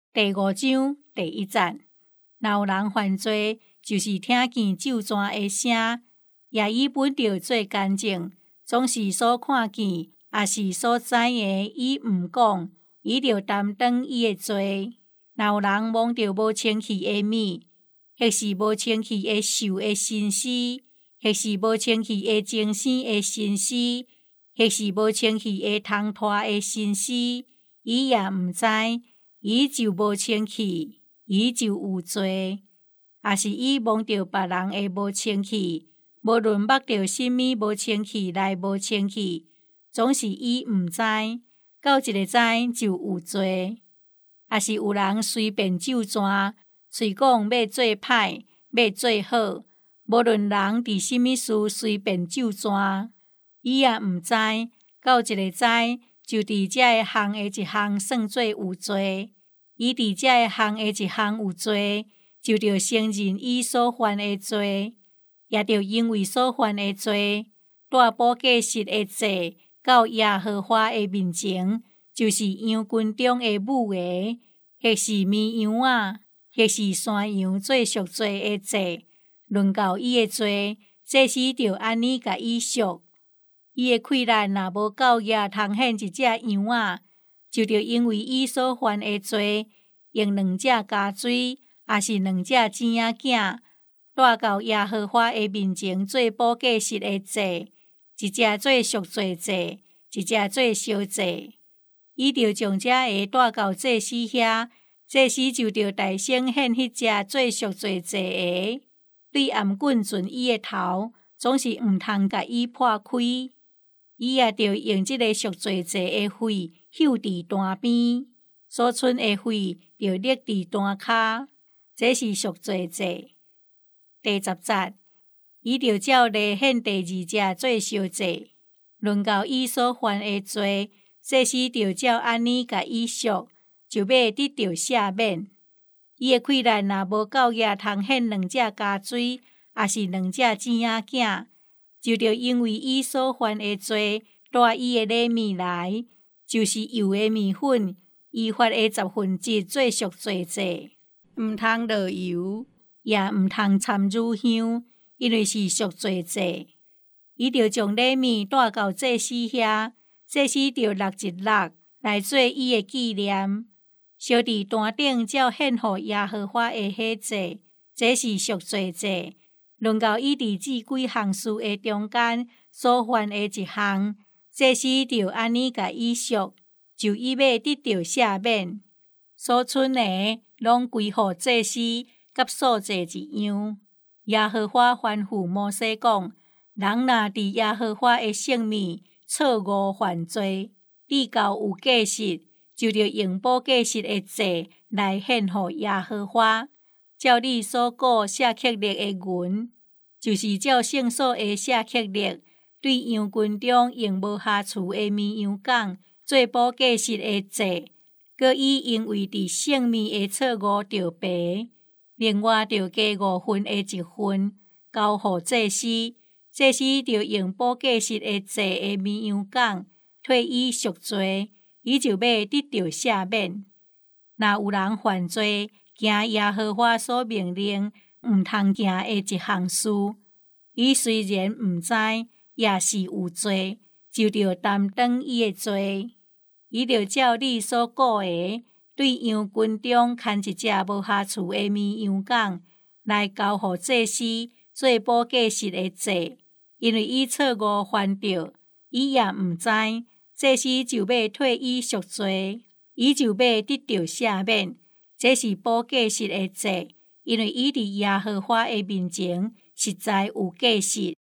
第5章第1節，若有人犯罪，就是聽見咒傳的聲，也已本着做干淨，總是所看見，也是所知的，伊毋講，伊就擔當伊的罪。若有人摸着無清氣的物，或是無清氣的獸的身屍，或是無清氣的精生的身屍，或是無清氣的蟲拖的身屍，伊也毋知，伊就無清氣，伊就有罪。也是伊摸着別人的無清氣，無論摸着甚物無清氣來無清氣，總是伊毋知，到一個知就有罪。也是有人隨便咒傳，喙講要做歹，要做好，無論人佇甚物事隨便咒傳，伊也毋知，到一個知就佇這個項的一項算做有罪。伊佇這個項的一項有罪，就着承認伊所犯的罪，也着因為所犯的罪，帶寶價值的祭到耶和華的面前，就是羊群中的母羊，或是綿羊仔，或是山羊做贖罪的祭，論到伊的罪，祭司着安尼甲伊贖。伊的氣力若無夠也通獻一隻羊仔，就着因為伊所犯的罪，用2隻加水，也是2隻錢仔囝，帶到耶和華的面前做寶價值的祭，一隻做贖罪祭，一隻做燒祭。伊着將這個帶到祭司遐，祭司就着大聲獻迄隻做贖罪祭的，對頷頸準伊的頭，總是毋通甲伊破開。伊也着用這個贖罪祭的血澆佇單邊，所剩的血着溺佇單骹，這是贖罪祭。第10節，伊着照例獻第2隻做燒祭，論到伊所犯的罪，祭司着照安尼甲伊贖，就要得到赦免。伊的氣力若無夠也通獻2隻加水，也是2隻錢仔囝，就着因為伊所犯的罪，帶伊的禮物來，就是油的麵粉，伊發的1/10做贖罪祭，毋通落油，也毋通摻乳香，因為是贖罪祭。伊着將禮物帶到祭司遐，祭司着烙一烙來做伊的紀念，燒佇壇頂照獻予耶和華的火祭，這是贖罪祭。論到伊佇這幾項事的中間所犯的一項，祭司着安尼甲伊贖，就伊要得到赦免。所剩的攏歸予祭司，甲素祭一樣。耶和華吩咐摩西講：人若佇耶和華的聖面錯誤犯罪，至到有過失，就着用寶價值的祭來獻予耶和華。照你所過赦克勒的銀，就是照聖所的赦克勒，對羊群中用無瑕疵的綿羊犅做寶價值的祭，閣伊因為佇聖面的錯誤着賠，另外着加5分的1份，交予祭司。祭司着用寶價值的祭的綿羊犅替伊贖罪，伊就要得到赦免。若有人犯罪，行耶和華所命令毋通行的一項事，伊雖然毋知，也是有罪，就着擔當伊的罪。伊着照你所過的，對羊群中牽一隻無瑕疵的綿羊犅來交予祭司做寶價值的祭，因為伊錯誤犯着，伊也毋知，祭司就要替伊贖罪，伊就要得到赦免。這是寶價值的祭，因為伊佇耶和華的面前實在有過失。